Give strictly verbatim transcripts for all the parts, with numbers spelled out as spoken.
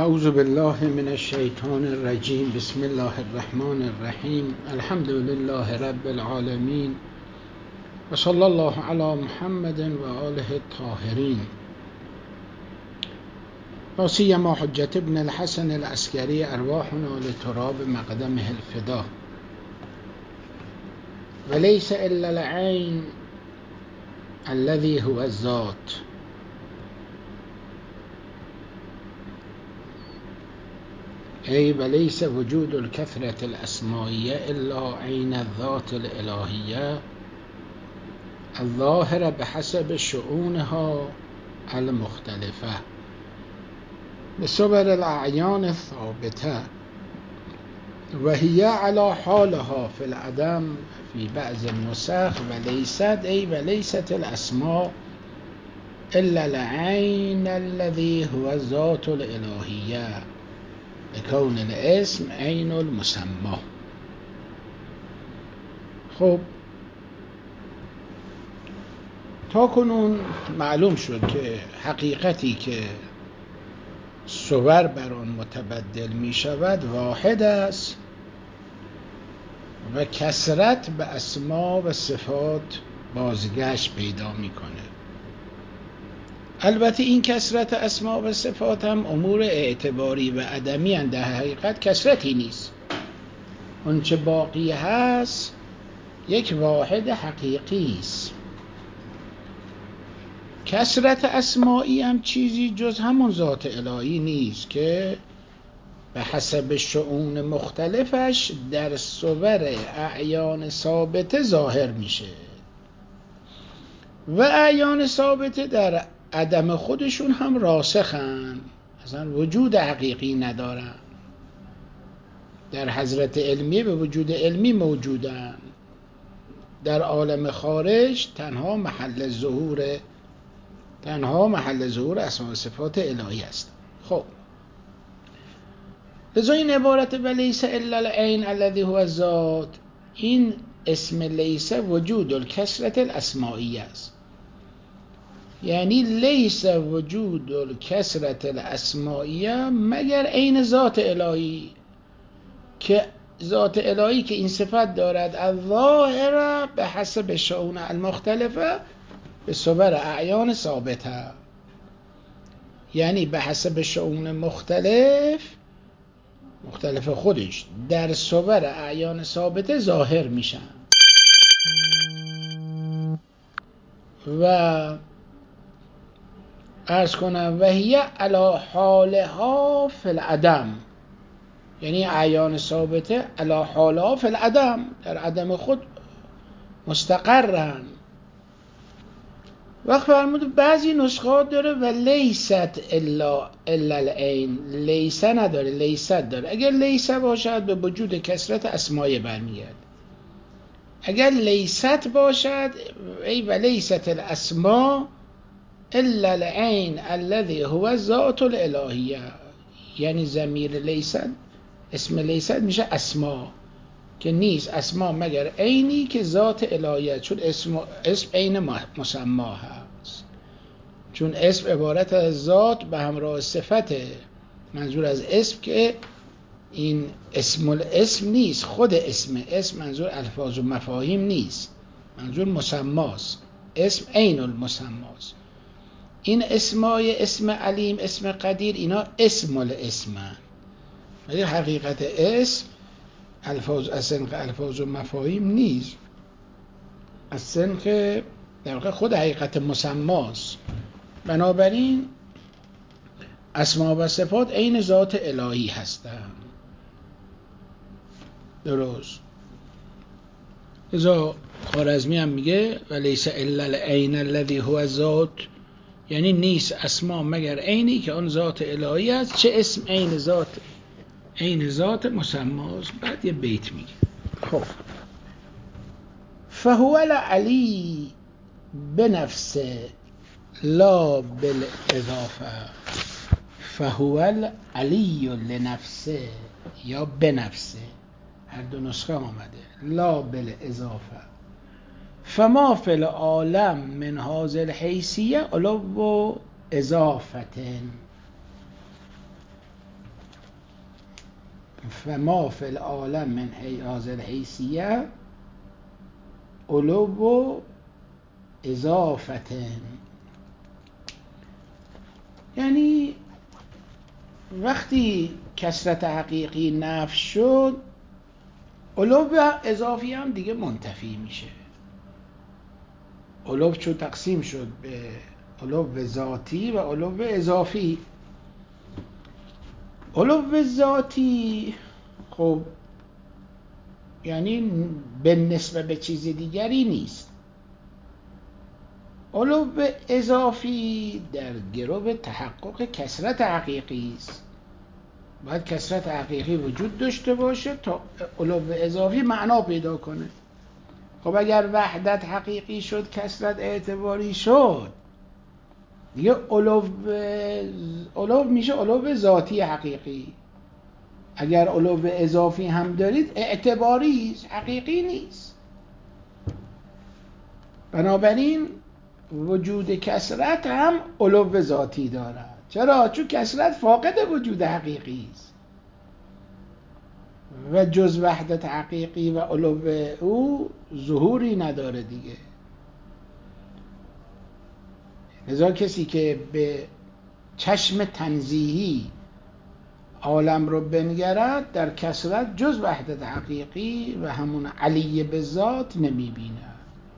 اعوذ بالله من الشیطان الرجیم. بسم الله الرحمن الرحیم. الحمد لله رب العالمین و صلی الله علی محمد و آله الطاهرین. لا سیما حجة ابن الحسن العسکری ارواحنا لتراب مقدمه الفدا وليس الا العين الذي هو الذات. ای ولیس وجود الکثرة الاسمائیه الا عین الذات الالهیه الظاهره بحسب شؤونها المختلفه بصور الاعیان الثابته و هي على حالها في العدم في بعض النسخ ولیست ای ولیست الاسماء الا العین الذي هو الذات الالهیه لکون الاسم عین المسمى. خب تا کنون معلوم شد که حقیقتی که صور بر آن متبدل می شود واحد است و کثرت به اسما و صفات بازگشت پیدا می کنه. البته این کثرت اسما و صفات هم امور اعتباری و عدمی اند، در حقیقت کثرتی نیست. اون چه باقی هست یک واحد حقیقی است. کثرت اسمایی هم چیزی جز همون ذات الهی نیست که به حسب شؤون مختلفش در صور اعیان ثابته ظاهر میشه و اعیان ثابته در عدم خودشون هم راسخن، اصلا وجود حقیقی ندارن. در حضرت علمیه به وجود علمی موجودن، در عالم خارج تنها محل ظهور تنها محل ظهور اسماء و صفات الهی است. خب لذا این عبارت ولیس الا العین الذی هو الذات، این اسم لیس وجود الکثرة الاسمائیه است. یعنی لیس وجود الکثرة الاسمائیه مگر عین ذات الهی، که ذات الهی که این صفت دارد الظاهره به حسب شؤون المختلفه به صور اعیان ثابته، یعنی به حسب شؤون مختلف مختلف خودش در صور اعیان ثابته ظاهر میشن و عرض کنم و هی علی حالها فی العدم، یعنی اعیان ثابته علی حالها فی العدم، در عدم خود مستقرن. وقت فرمود بعضی نسخات داره و لیست الا الا العین، لیست نداره، لیست داره. اگر لیست باشد به وجود کثرت اسمای برمیگرد، اگر لیست باشد ای و لیست الاسما الا العین الذی هو الذات الالهیه، یعنی ضمیر لیست اسم لیست میشه اسما که نیست اسما مگر عینی که ذات الهیه، چون اسم اسم عین مسما هست، چون اسم عبارت از ذات به همراه صفته. منظور از اسم که این اسم الاسم نیست، خود اسم اسم منظور الفاظ و مفاهیم نیست، منظور مسماست. اسم عین المسماست. این اسمای اسم علیم، اسم قدیر، اینا اسم الاسمن، ولی حقیقت اسم الفاظ از سنخ الفاظ و مفاهیم نیست، از سنخ در واقع خود حقیقت مسماست. بنابراین اسما و صفات عین ذات الهی هستند. درست. لذا خوارزمی هم میگه ولیس الا العین الذی هو الذات، یعنی نیست اسما مگر عینی که آن ذات الهی است. چه اسم عین ذات عین ذات مسماست. بعد یه بیت میگه خب فهو العلی بنفسه لا بالاضافه، فهو العلی لنفسه یا بنفسه، هر دو نسخه آمده، لا بالاضافه. فما فی العالم من هذه الحیثیه علو و اضافه، فما فی العالم من هذه الحیثیه علو و اضافت. یعنی وقتی کثرت حقیقی نفی شد، علو اضافی هم دیگه منتفی میشه. علو چون تقسیم شد به علو ذاتی و علو اضافی. علو ذاتی خب یعنی به نسبت به چیز دیگری نیست. علو اضافی در گرو تحقق کثرت حقیقی است. باید کثرت حقیقی وجود داشته باشه تا علو اضافی معنا پیدا کنه. خب اگر وحدت حقیقی شد، کثرت اعتباری شد، دیگه علو علو میشه علو ذاتی حقیقی. اگر علو اضافی هم دارید اعتباری حقیقی نیست. بنابراین وجود کثرت هم علو ذاتی دارد. چرا؟ چون کثرت فاقد وجود حقیقی است و جز وحدت حقیقی و علو او ظهوری نداره دیگه. لذا کسی که به چشم تنزیهی عالم رو بنگرد، در کثرت جز وحدت حقیقی و همون علی به ذات نمیبینه.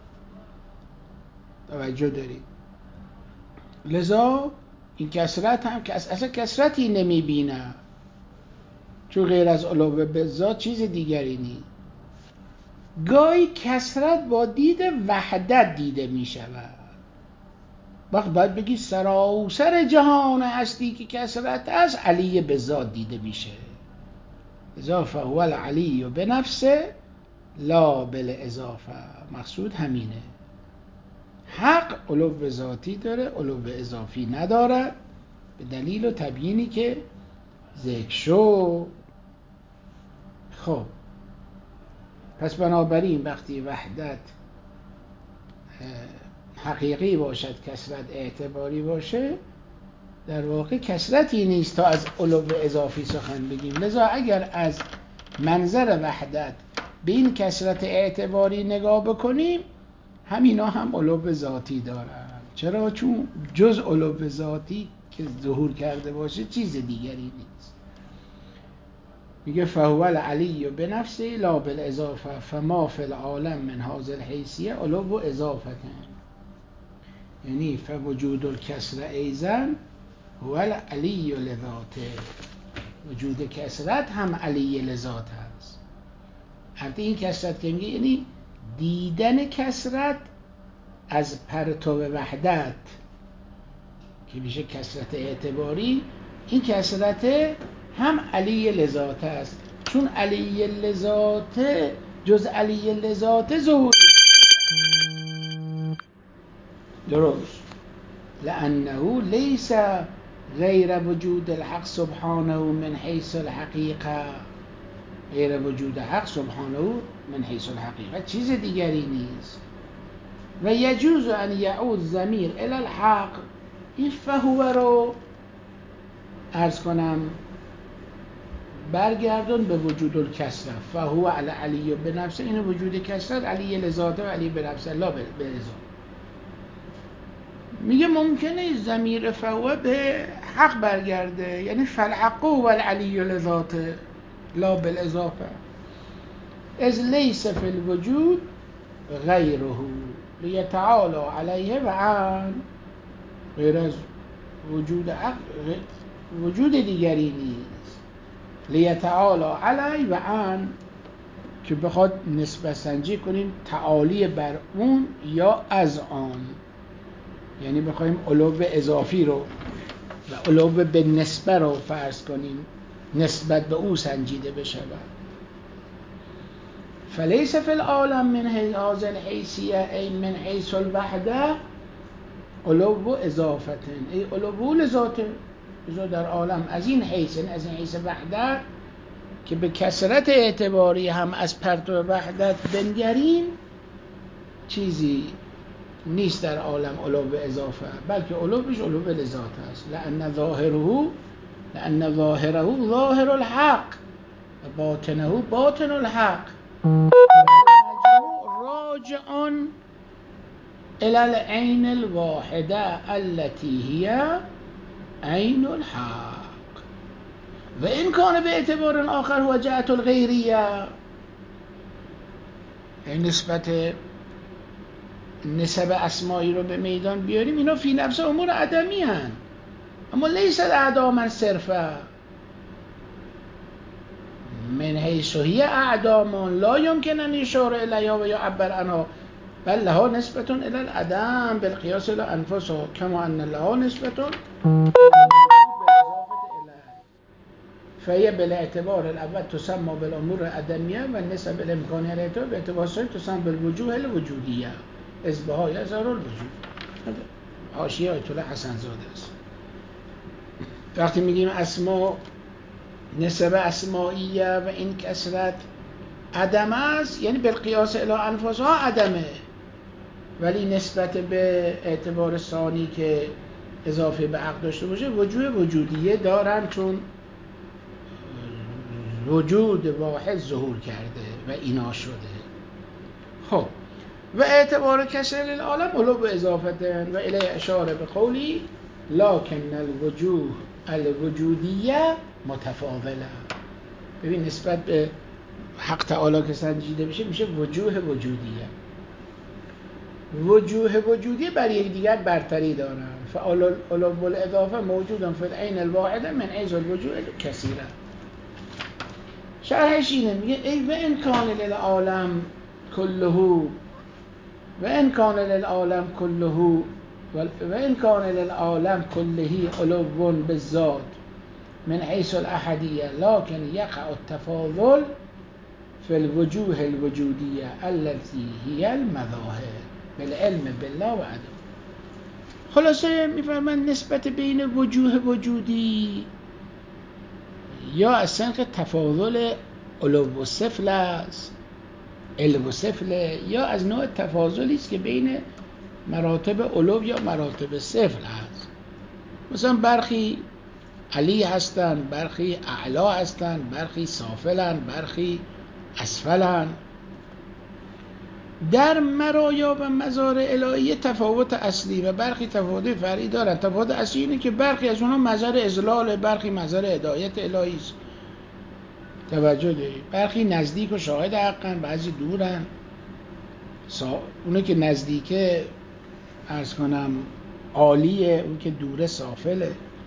توجه دارید؟ لذا این کثرت هم که اصلا کثرتی نمیبینه، چون غیر از علو به ذات چیز دیگری نیست. گاهی کثرت با دید وحدت دیده میشود. وقت باید بگی سراسر جهان هستی که کثرت از علی به ذات دیده میشه. لذا فهو العلی بنفسه لا بالاضافه. مقصود همینه. حق علو ذاتی داره، علو اضافی ندارد، به دلیل و تبیینی که ذکر شد. خب پس بنابراین وقتی وحدت حقیقی باشد، کثرت اعتباری باشه، در واقع کثرتی نیست تا از علو اضافی سخن بگیم. لذا اگر از منظر وحدت به این کثرت اعتباری نگاه بکنیم، همینا هم علو ذاتی دارن. چرا؟ چون جز علو ذاتی که ظهور کرده باشه چیز دیگری نیست. میگه فهو العلی بنفسه لا بالاضافه فما فی العالم من هذه الحیثیه علو و اضافه. یعنی فوجود الکسر ایزن هو العلی لذاته. وجود کثرت هم علی لذات هست. البته این کثرت که میگه یعنی دیدن کثرت از پرتو وحدت که میشه کثرت اعتباری، این کثرت هم علی لذات است، چون علی لذات جز علی لذات ظهور درست. لانه لیس غیر وجود الحق سبحانه من حیث الحقیقه. غیر وجود حق سبحانه من حیث الحقیقه چیز دیگری نیست. و یجوز ان یعود ضمیر الی الحق. این فهو رو عرض کنم برگردون به وجود الکسره. فهو العلی بنفسه، این وجود کسرت علی لذاته و علی بنفسه لا بلذات. میگه ممکنه ضمیر فهو به حق برگرده، یعنی فالحق و العلی لذاته لا بالاضافه. از لیس فی الوجود غیره لیتعالی علیه و عن. غیر از وجود حق وجود دیگری نیست. لیتعالی علیه و عن که بخواد نسبت سنجی کنیم تعالی بر اون یا از آن. یعنی بخوایم علو اضافی رو و علو به نسبه رو فرض کنیم، نسبت به او سنجیده بشه. فلیس فی العالم من هذه الحیثیه ای من حیث الوحده علو اضافه ای علو لذاته. در عالم از این حیث، از این حیث وحدت که به کثرت اعتباری هم از پرتو وحدت بنگریم، چیزی نیست در عالم علو اضافه، بلکه علوش علو لذات است. لأن ظاهره لأن ظاهره ظاهر الحق. باطنه باطن الحق راجع الى العین الواحده التي هي عین الحق و این کان به اعتبار آخر هو جهت الغیریه. این نسبت نسب اسمایی رو به میدان بیاریم، اینا فی نفس امور عدمی هن، اما لیس اعداما صرفا من حیث هی اعدامان لا یمکن ان یشار الیها و یعبر عنها بل لها نسبت الی العدم بالقیاس الی انفسها کما ان لها نسبت فهي بالاعتبار الاول تسمى بالامور العدمیه و نسب الامکانی الاعتبار به اعتبار ثانی تسمى بالوجوه الوجودیه از بها یظهر الوجود. حاشیه آیت الله حسن زاده است. وقتی میگیم اسما نسب اسمائیه و این کسرت عدم است، یعنی بالقیاس الی انفسها عدمه، ولی نسبت به اعتبار ثانی که اضافه به عقل داشته باشه وجوه وجودیه دارن، چون وجود واحد ظهور کرده و اینا شده. خب و اعتبار کسر للعالم علو به اضافتن و الی اشاره به قولی لکن الوجوه الوجودیه متفاضله. ببین نسبت به حق تعالی که سنجیده بشه میشه وجوه وجودیه. وجوه وجودیه بر یک دیگر برتری دارن. فعلو الاضافه موجودن فی العین الواحده من حیث الوجوه کثیره. شرحش اینه، میگه ای و ان کان للعالم کله و ان کان للعالم کله و ان کان للعالم کلهی علو بالذات من حیث الاحدیه لكن یقع التفاضل فی الوجوه الوجودیه التي هی المظاهر بالعلم بالله و عدم. خلاصه میفرمان نسبت بین وجوه وجودی یا اصلا که تفاضل علو و سفل است، علو و سفل، یا از نوع تفاضلی است که بین مراتب علو یا مراتب سفل است. مثلا برخی علی هستن، برخی اعلا هستن، برخی سافلن، برخی اسفلن. در مرایا و مزار الهی تفاوت اصلی و برخی تفاوت فرعی دارن. تفاوت اصلی اینه که برخی از اونها مظهر اذلال، برخی مظهر هدایت الهی است. توجه دارید؟ برخی نزدیک و شاهد حقن، بعضی دورن. سا... اونه که نزدیکه عرض کنم عالیه، اون که دوره سافله.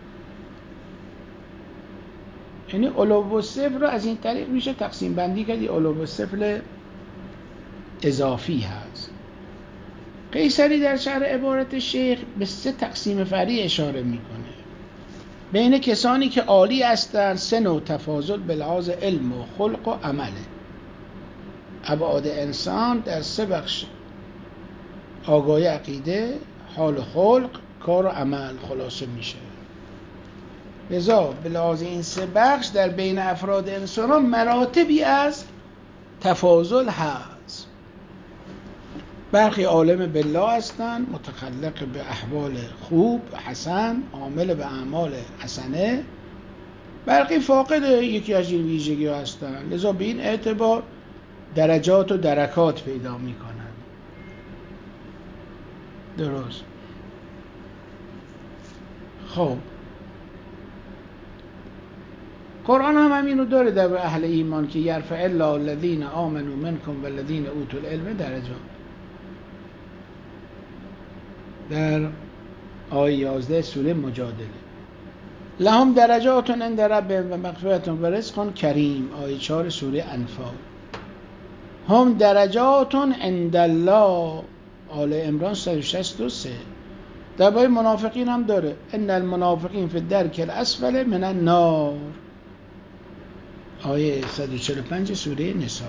یعنی علو و سفل رو از این طریق میشه تقسیم بندی کردی. علو و سفل اضافی هست. قیصری در شرح عبارت شیخ به سه تقسیم فرعی اشاره میکنه. بین کسانی که عالی هستند سه نوع تفاضل به لحاظ علم و خلق و عمله. ابعاد انسان در سه بخش: آگاهی عقیده، حال و خلق، کار و عمل خلاصه میشه. لذا به لحاظ این سه بخش در بین افراد انسان ها مراتبی از تفاضل هست. برخی عالم بالله هستند، متخلق به احوال خوب حسن، عامل به اعمال حسنه. برخی فاقد یکی از این ویژگی هستند، لذا به این اعتبار درجات و درکات پیدا میکنند. درست. خب قرآن هم همین رو داره در اهل ایمان که یرفع الله الذین آمنوا منکم والذین اوتوا العلم درجات. در آیه یازده سوره مجادله لهم درجات عند ربهم و مغفرة و رزق کریم. آیه چهار سوره انفال هم درجات عند الله. آل عمران صد و شصت و سه. در باره منافقین هم داره ان المنافقین فی الدرک الاسفل من النار. آیه صد و چهل و پنج سوره نساء.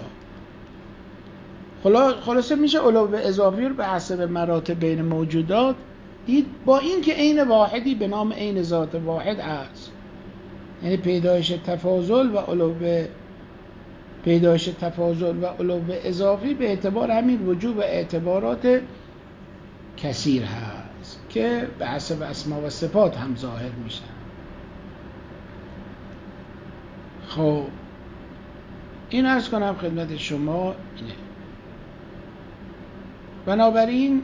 خلاصه میشه علو به اضافی رو به حسب مراتب بین موجودات دید، با این که عین واحدی به نام عین ذات واحد است. یعنی پیدایش تفاضل و علو به پیدایش تفاضل و علو به اضافی به اعتبار همین وجوب و اعتبارات کثیر هست که به حسب اسما و صفات هم ظاهر میشن. خب این عرض کنم خدمت شما اینه. بنابراین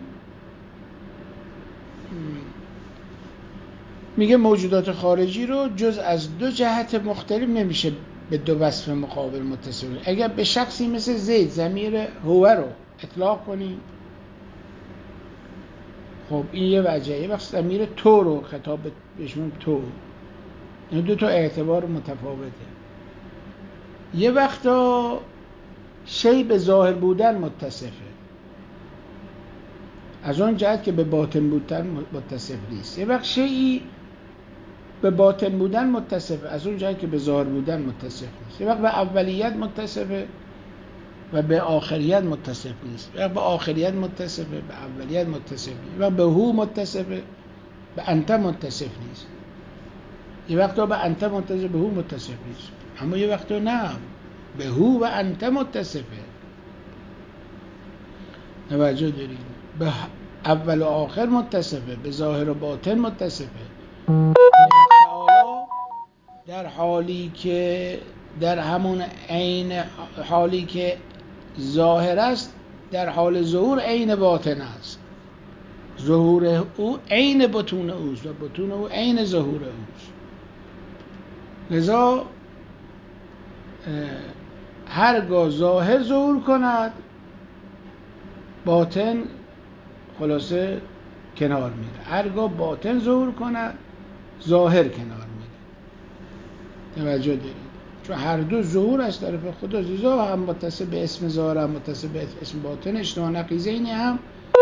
میگه موجودات خارجی رو جز از دو جهت مختلف نمیشه به دو وصف مقابل متصل. اگر به شخصی مثل زید ضمیر هو رو اطلاق کنیم، خب این یه وجهه. یه وقت ضمیر تو رو خطاب بهشون تو، این دو تا اعتبار متفاوته. یه وقتا شی به ظاهر بودن متصفه، از اون جهت که به باطن بودن متصف نیست. یه وقت شیئی به باطن بودن متصفه، از اون جهت که به ظاهر بودن متصف نیست. یه وقت به اولیت متصفه و به آخریت متصف نیست. یه وقت به آخریت متصفه، به اولیت متصف نیست. یه وقت به هو متصفه، به انت متصف نیست. یه وقت به انت متصف، به هو متصف نیست. اما یه وقت نه، به هو و انت متصفه. توجه دارید؟ به اول و آخر متصفه، به ظاهر و باطن متصفه. تعالی در حالی که در همون عین حالی که ظاهر است، در حال ظهور عین باطن است. ظهور او عین بطون اوست و بطون او عین ظهور اوست. لذا هرگاه ظاهر ظهور کند، باطن خلاصه کنار میره. هرگاه باطن ظهور کند، ظاهر کنار میره. توجه دارید؟ چون هر دو ظهور از طرف خدا، لذا هم متصل به اسم ظاهر هم متصل به اسم باطن اشتباه نقیضه اینی هم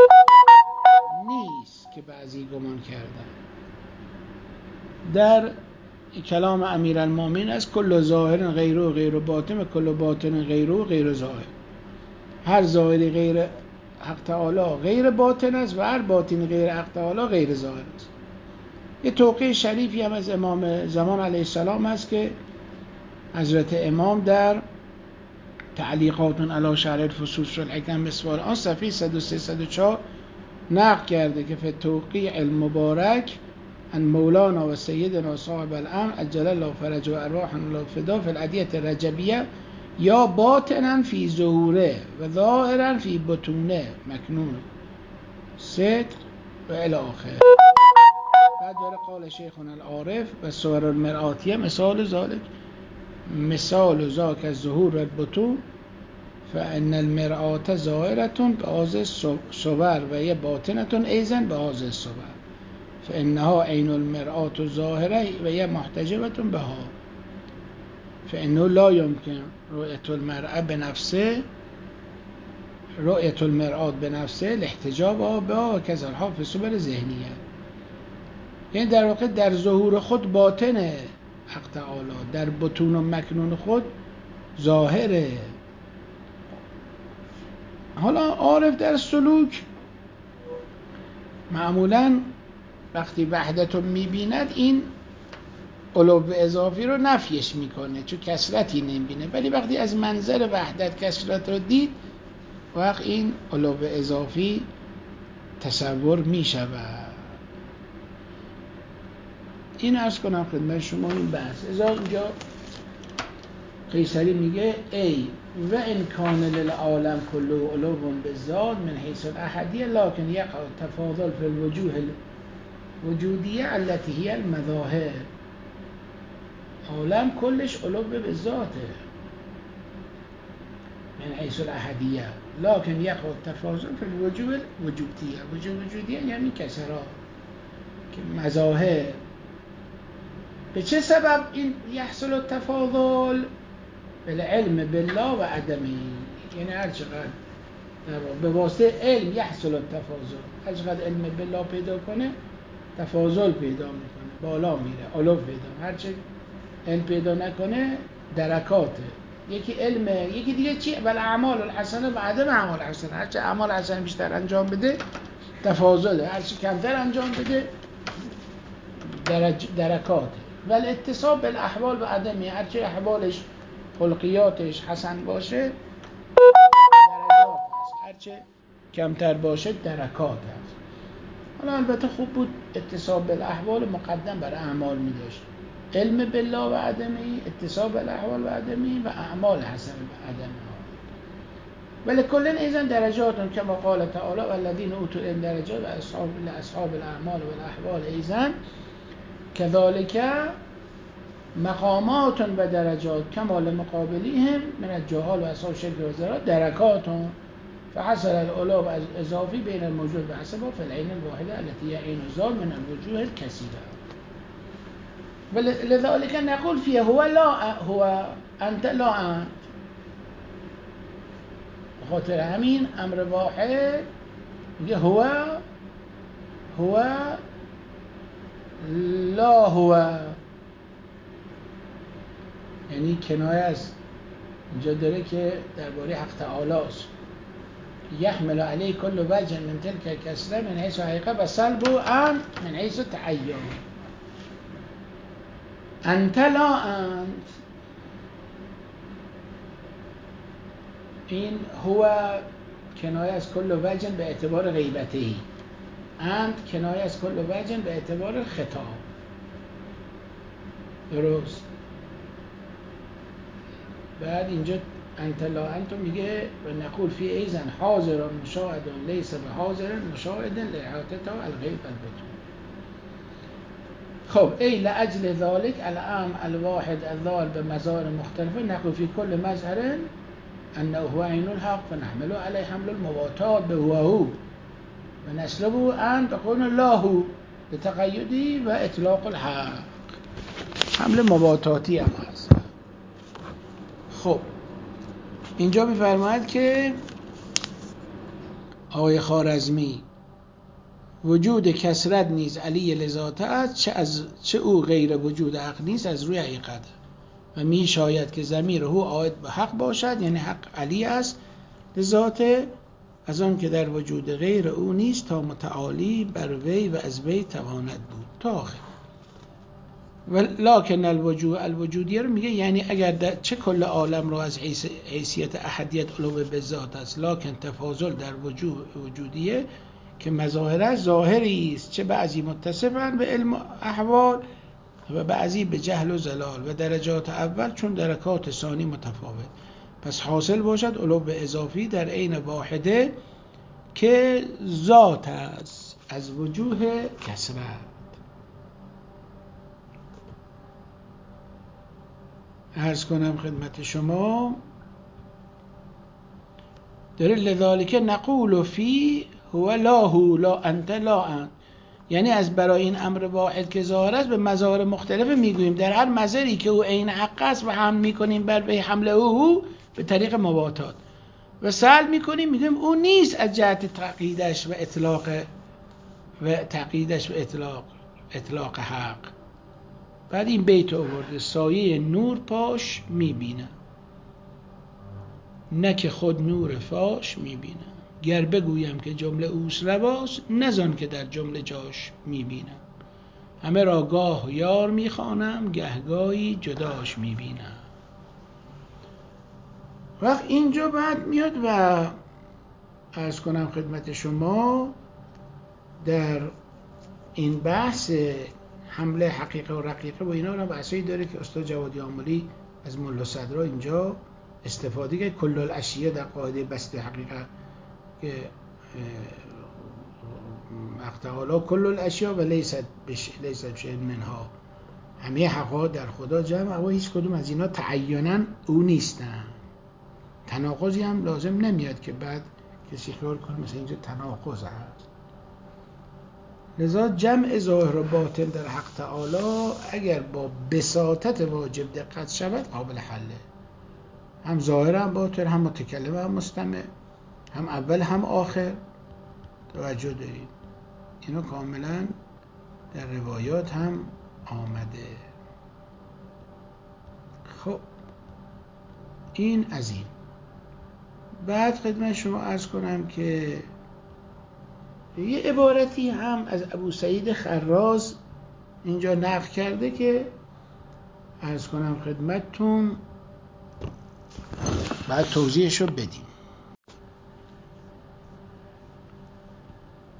نیست که بعضی گمان کردن. در کلام امیرالمومنین از کل ظاهر غیر و غیر باطن و کل باطن غیر و غیر ظاهر. هر ظاهری غیر حق تعالی غیر باطن است و هر باطن غیر حق تعالی غیر ظاهر است. یه توقیع شریفی هم از امام زمان علیه السلام است که حضرت امام در تعلیقات علی شرح الفصوص والحکم مسوار آن صفحه صد و سه صد و چهار نقل کرده که فی توقیع المبارک ان مولانا و سیدنا صاحب الامر عجل الله فرجه و ارواحنا الله فدا فی العدیه رجبیه یا باطنا فی ظهوره و ظاهرا فی بطونه مکنون صدق و الی آخر. بعد داره قال شیخنا العارف و صور المرآتیه مثال ذالک مثال ذاک الظهور البطون فان المرآت ظاهرة بهذه الصور و هي باطنة ایضا بهذه الصور فانها عین المرآت ظاهره و هي محتجبة بها فانه لا يمكن رؤية المرأة بنفسه رؤية المرآت بنفسه لاحتجابها بها و کذا الحال فی صور ذهنیه. یعنی در واقع در ظهور خود باطن حق تعالی، در بطون و مکنون خود ظاهره. حالا عارف در سلوک معمولاً وقتی وحدت رو میبیند این علو اضافی رو نفیش میکنه چون کثرتی نمیبینه، ولی وقتی از منظر وحدت کثرت رو دید وقت این علو اضافی تصور میشود. این عرض کنم خدمت شما این بحث. ازا اینجا قیصری میگه ای و ان کان للعالم کله علو بالذات من حیث الاحدیه لکن یقع تفاضل فی الوجوه الوجودیه التي هی المظاهر. عالم کلش علو به ذاته من حیث الاحدیه لکن یقع تفاضل فی الوجوه الوجودیه. وجوه وجودیه یعنی کسرا که مظاهر. به چه سبب این یحصل التفاضل؟ بالعلم بالله و عدمی. یعنی هر چقدر به واسطه علم یحصل التفاضل، هر چقدر علم بالله پیدا کنه تفاضل پیدا میکنه، بالا میره، علو پیدا. هر چه علم پیدا نکنه درکاته. یکی علمه، یکی دیگه چی؟ بل اعمال الحسنه و عدم اعمال الحسنه. هر چه اعمال حسنه بیشتر انجام بده تفاضله، هر چه کمتر انجام بده درج درکاته. ولی اتصاب بالاحوال و عدمی، هر چه احوالش خلقیاتش حسن باشه درجات هست، هر چه کمتر باشه درکات هست. حالا البته خوب بود اتصاب بالاحوال مقدم بر اعمال می داشت، علم بالله و عدمی، اتصاب الاحوال و عدمی و اعمال حسن عدمی. ولی کلن ایزن درجات کما قال تعالی و الذین اوتوا العلم درجات و اصحاب اصحاب الاعمال و الاحوال ایزن كذلك مقامات و درجات کما لمقابلیهم من الجهال و اصحاب شرک و زلال درکات فحصل العلا و اضافی بین الموجود و حسبها فی العین الواحده التي هي عین الذات من الوجوه الكثيره. ولذلك نقول فيه هو لا هو انت لا انت. بخاطر همین امر واحد میگه هو هو لا هو، یعنی کنایه از اینجا داره که درباره حق تعالی است. یحمل علیه کل وجه من تلک کسره من حیث حقیقه و سلب و ان من حیث تعین. انت لا انت، این هو کنایه از کل وجه به اعتبار غیبتهی، انت کنایه از کل وجه به اعتبار خطاب. درست. بعد اینجا انت لا انت میگه و نقول فی ایزن حاضر مشاهد لیس به حاضر مشاهد لحاطته الغیب البتون. خب ای لأجل ذلك العام الواحد الظاهر به مظاهر مختلفه نقول فی کل مظهر انه هو عین الحق فنحمله علیه حمل المواتات به هو هو و نسلبه ان تقول لا هو لتقیدی و اطلاق الحق. حمل مواتاتی هم هست. خب اینجا می‌فرماید که آقای خوارزمی وجود کثرت نیز علی لذاته است، چه از چه او غیر وجود حق نیست از روی حقیقت و می شاید که ضمیر او عاید به حق باشد، یعنی حق علی است لذاته، از آن که در وجود غیر او نیست تا متعالی بر وی و از وی تواند بود تا آخر. لکن الوجود الوجودیه رو میگه یعنی اگر در چه کل عالم رو از حیث حیثیت احدیت علو به ذات است، لکن تفاضل در وجود وجودیه که مظاهره ظاهری است، چه بعضی متصفن به علم احوال و بعضی به جهل و زلال و درجات اول چون درکات ثانی متفاوت، پس حاصل باشد علو به اضافی در عین واحده که ذات است از وجوه کثرت. عرض کنم خدمت شما داره لذالک نقول فی هو لا هو لا انت لا انت، یعنی از برای این امر واحد که ظاهر است به مظاهر مختلف میگوییم در هر مظهری که او عین حق است و هم میکنیم بر وی حمل او به طریق مواتات و سلب میکنیم میگوییم او نیست از جهت تقییدش و اطلاق و تقییدش و اطلاق اطلاق حق. بعد این بیت آورده سایه نور پاش میبینم نه که خود نور فاش میبینم، گر بگویم که جمله اوست رواست نزان که در جمله جاش میبینم، همه را گاه یار میخوانم گهگاهی جداش میبینم. وقت اینجا بعد میاد و عرض کنم خدمت شما در این بحث حمله حقیقه و رقیقه و اینا رو بحثایی داره که استاد جوادی آملی از ملا صدرا اینجا استفاده که کل الاشیاء در قاعده بسط حقیقه که مقتعالا کل الاشیاء و لیست لیست شیء منها، همه حقایق در خدا جمع و هیچ کدوم از اینا تعینا او نیستن. تناقضی هم لازم نمیاد که بعد کسی خیال کنه مثلا اینجا تناقض هست. لذا جمع ظاهر و باطن در حق تعالی اگر با بساطت واجب دقت شود قابل حله، هم ظاهر هم باطن، هم متکلم هم مستمع، هم اول هم آخر. توجه دارید اینو کاملا در روایات هم آمده. خب این از این. بعد خدمت شما عرض کنم که یه عبارتی هم از ابو سعید خراز اینجا نقل کرده که عرض کنم خدمتتون بعد توضیحشو بدیم.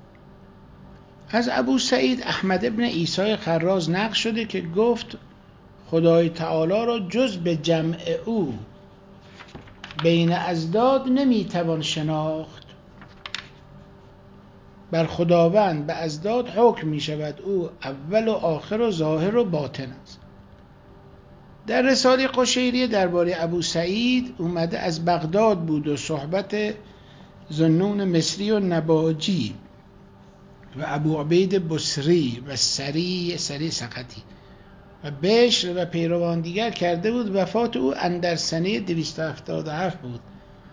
از ابو سعید احمد ابن عیسی خراز نقل شده که گفت خدای تعالی را جز به جمع او بین اضداد نمیتوان شناخت. بر خداوند به اضداد حکم می شود، او اول و آخر و ظاهر و باطن است. در رساله قشیریه درباره ابو سعید اومده از بغداد بود و صحبت ذوالنون مصری و نباجی و ابو عبید بصری و سری سری سقطی و بشر و پیروان دیگر کرده بود. وفات او اندر سنه دویست و هفتاد و هفت بود.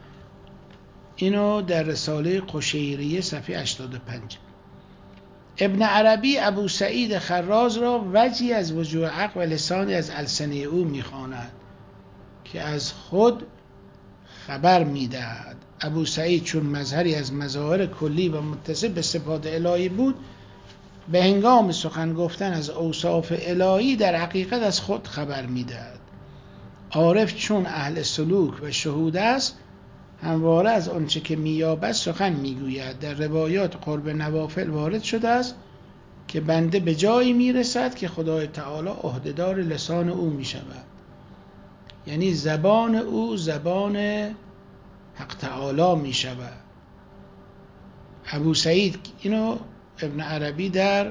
اینو در رساله قشیریه صفحه هشتاد و پنج. ابن عربی ابو سعید خراز را وجهی از وجوه عقل و لسانی از السنه او میخواند که از خود خبر میدهد. ابو سعید چون مظهری از مظاهر کلی و متصف به صفات الهی بود، به هنگام سخن گفتن از اوصاف الهی در حقیقت از خود خبر میدهد. عارف چون اهل سلوک و شهود است، همواره از آنچه که مییابد سخن میگوید. در روایات قرب نوافل وارد شده است که بنده به جایی میرسد که خدای تعالی عهدهدار لسان او میشود، یعنی زبان او زبان حق تعالی میشود. ابو سعید اینو ابن عربی در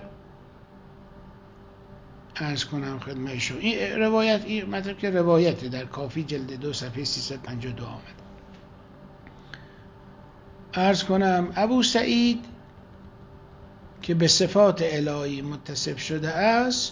عرض کنم خدمت شما، این روایت این مطلب که روایت در کافی جلد دو صفحه سیصد و پنجاه و دو آمد. عرض کنم ابو سعید که به صفات الهی متصف شده است،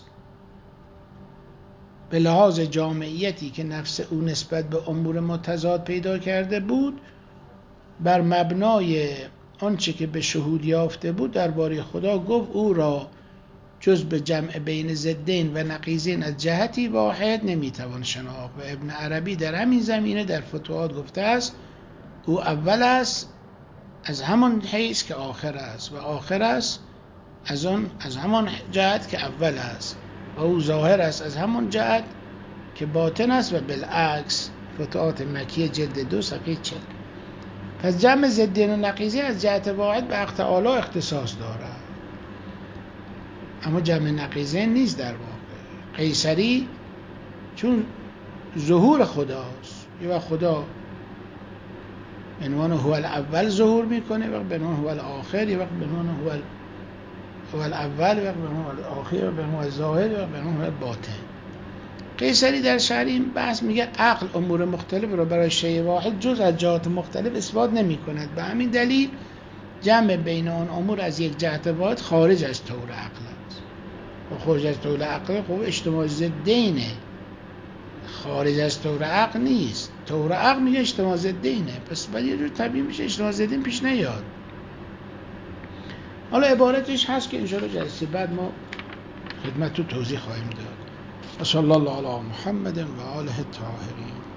به لحاظ جامعیتی که نفس او نسبت به امور متضاد پیدا کرده بود، بر مبنای آنچه که به شهود یافته بود درباره خدا گفت او را جز به جمع بین ضدین و نقیضین از جهتی واحد نمیتوان شناخت. و ابن عربی در همین زمینه در فتوحات گفته است او اول است از همان حیث که آخر است و آخر است از آن از همان جهت که اول است و او ظاهر است از همان جهت که باطن است و بالعکس. فتوحات مکیه جلد دو صفحه چهل. پس جمع ضدین و نقیضین از جهت واحد به حق تعالی اختصاص دارد، اما جمع نقیضین نیست. در واقع قیصری چون ظهور خداست، یه وقت خدا به عنوان هو الاول ظهور میکنه، وقت به عنوان هو الاخر، یه وقت به عنوان هو هو الاول، وقت به عنوان الاخر، به عنوان ظاهر، وقت به عنوان باطن. قیصری در شرح این بحث میگه عقل امور مختلف را برای شیء واحد جز از جهات مختلف اثبات نمی کند. به همین دلیل جمع بین آن امور از یک جهت واحد خارج از طور عقل است. و خارج از طور عقل خب اجتماع ضدینه، خارج از طور عقل نیست. طور عقل میگه اجتماع ضدینه، پس باید یه جور طبیعی میشه اجتماع ضدین پیش نیاد. حالا عبارتش هست که انشاءالله جلسه بعد ما خدمت رو توضیح خواهیم داد. و صلی الله علی محمد و آله الطاهرین.